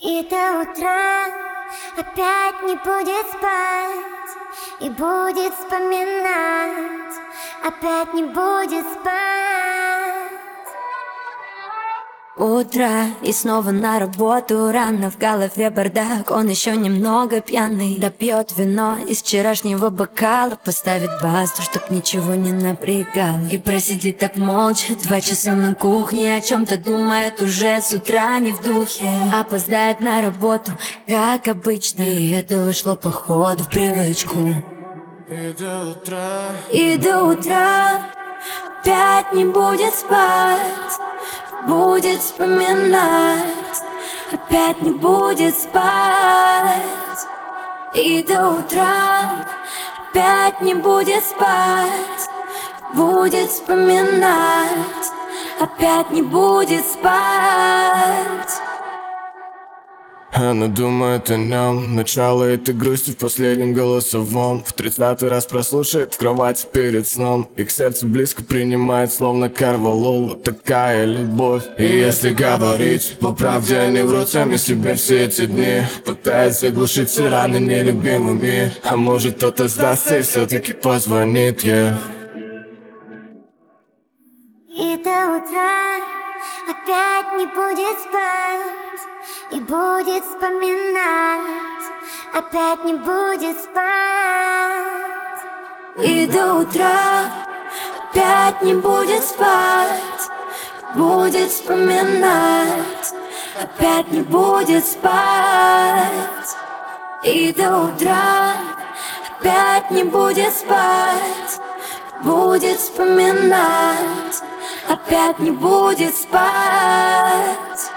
И до утра опять не будет спать, и будет вспоминать, опять не будет спать. Утро, и снова на работу. Рано в голове бардак, он еще немного пьяный. Допьет вино из вчерашнего бокала, поставит басту, чтоб ничего не напрягало. И просидит так молча 2 часа на кухне, о чем-то думает уже с утра не в духе. Опоздает на работу, как обычно, и это вошло походу в привычку. И до утра опять не будет спать, будет вспоминать, опять не будет спать. И до утра опять не будет спать, будет вспоминать, опять не будет спать. Она думает о нем, начало этой грусти в последнем голосовом. В 30-й раз прослушает в кровати перед сном, и к сердцу близко принимает, словно Карвалола. Такая любовь. И если говорить по правде, они врут сами себе все эти дни, пытаясь заглушить все раны нелюбимыми. А может, кто-то сдастся и все-таки позвонит ей. И до утра опять не будет спать, и будет вспоминать, опять не будет спать. И до утра опять не будет спать, будет вспоминать, опять не будет спать. И до утра опять не будет спать, будет вспоминать, опять не будет спать.